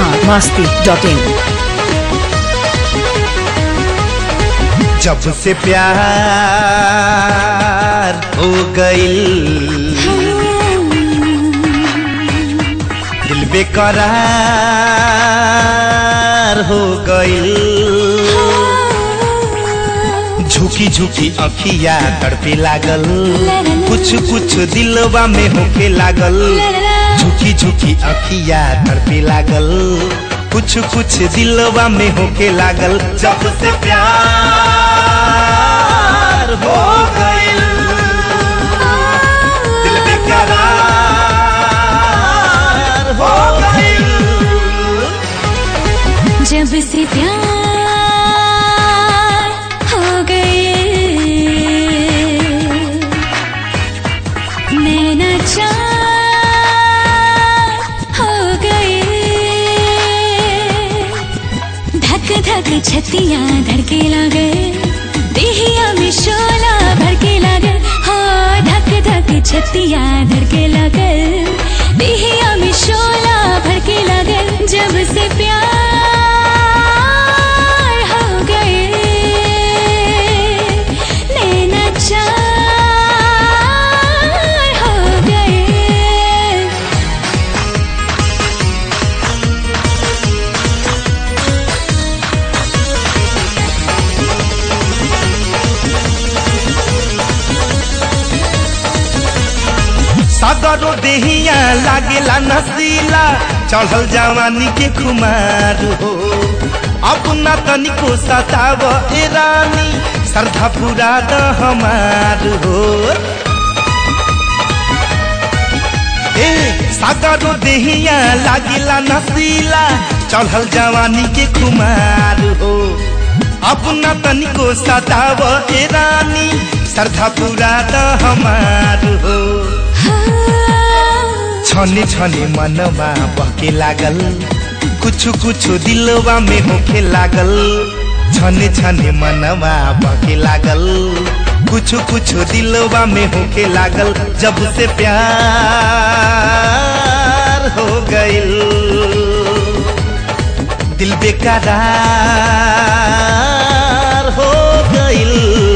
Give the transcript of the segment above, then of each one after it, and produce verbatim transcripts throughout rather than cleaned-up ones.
Bihar Masti dot इन। जब से प्यार हो गइल दिल बेकरार हो गइल, झुकी झुकी अखिया तड़पे लागल, कुछ कुछ दिलवा में होके लागल। झुकी झुकी अखिया तड़पे लागल, कुछ कुछ दिलवा में होके लागल। जब से प्यार हो गइल दिल बेकरार हो गइल। जब से प्यार हो गइल नैना चार हो गइल, धक धक छतियां धड़के लागल, देहिया में शोला भड़के लागल। हो धक धक छतियां धड़के लागल, देहिया में शोला भड़के लागल। जब से प्यार हो गए नैना चार हो गए। सागरो देहिया लागेला नसीला, चढ़ल जवानी के खुमार हो। अब न तनिको सताव ए रानी, श्रद्धा पूरा द हमार हो। ए सागरो देहिया लागेला नसीला, चढ़ल जवानी के खुमार हो। अब न तनिको सताव ए रानी, श्रद्धा पूरा द हमार हो। छने छने मनवा बहके लागल, कुछ कुछ दिलवा में होके लागल। छने छने मनवा बहके लागल, कुछ कुछ दिलवा में होके लागल। जब से प्यार हो गइल दिल बेकरार हो गइल।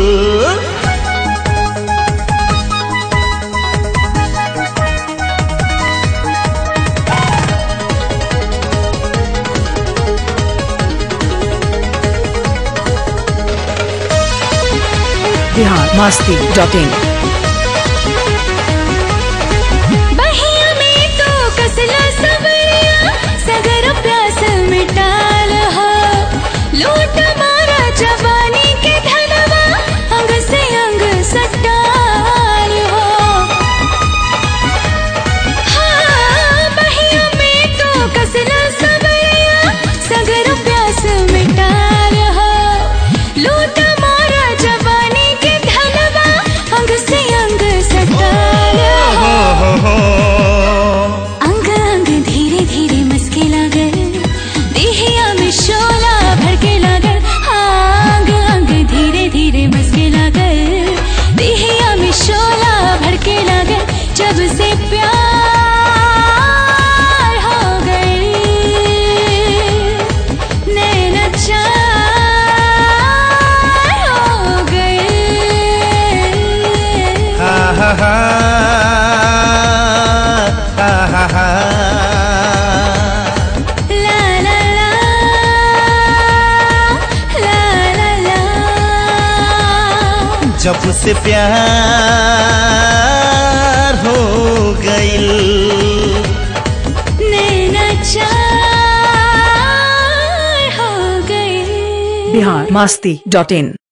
Bihar Masti dot in. बहिया में तो कसला सबरिया, सगर प्यास मिटाल हो। लूट मारा जवानी के धनवा, अंग से अंग सटाल हो। हाँ बहिया में तो कसला सबरिया, सगर प्यास मिटाल हो। लूट मारा जवानी अंग से अंग सटाल हो। अंग अंग धीरे धीरे मस्के लागल, देहिया में शोला भड़के लागल। अंग अंग धीरे धीरे मस्के लागल, देहिया में शोला भड़के लागल। जब से प्यार हो गए नैना चार हो गए। हा हा हा हा हा ला ला ला ला ला ला। जब से प्यार हो गइल नैना चार हो गए। बिहार मस्ती डॉट इन।